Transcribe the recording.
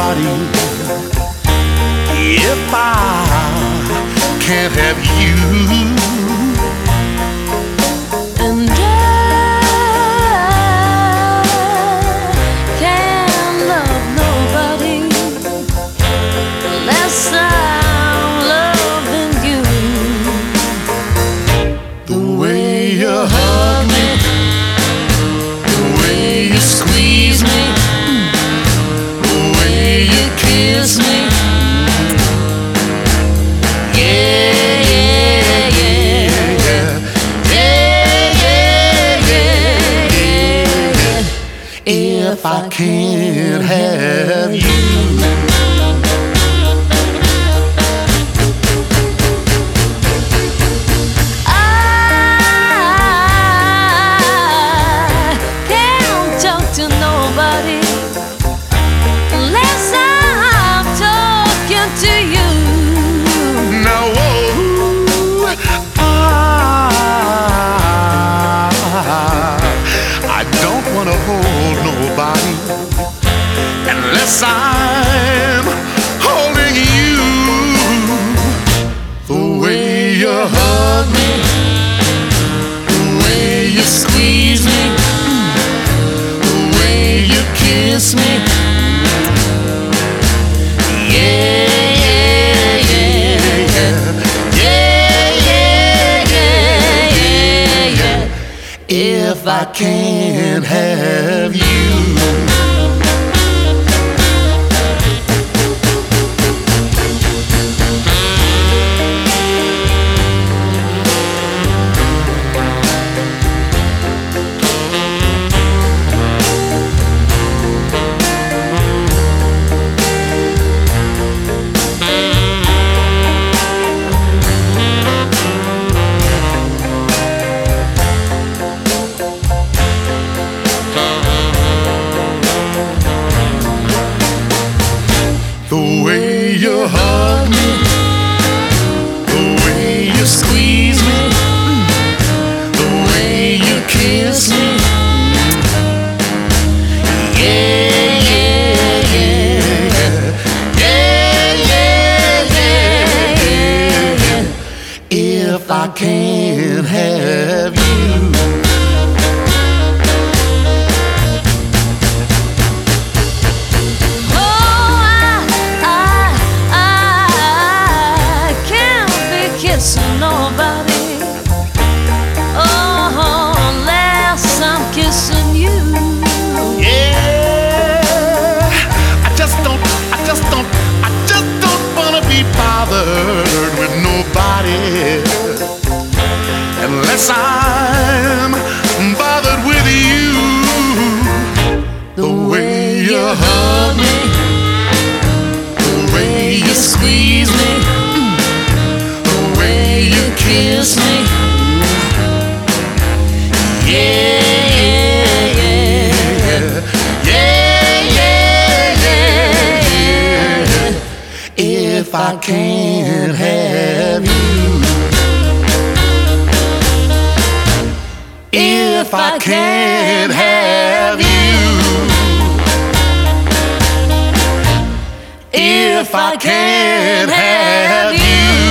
nobody if I can't have you. And I can't love nobody unless I'm loving you. The way you hug me, the way you squeeze me, the way you kiss me. If I can't have you, I can't talk to nobody unless I'm talking to you. now I don't want to hold nobody unless I'm holding you. The way you hug me, the way you squeeze me, the way you kiss me. If I can't have you, the way you hug me, the way you squeeze me, the way you kiss me. If I can't have you, nobody, oh, unless I'm kissing you. yeah, I just don't wanna be bothered with nobody unless I'm bothered with you. The way you hug me, the way you squeeze me, you kiss me, if I can't have you, if I can't have you, if I can't have you.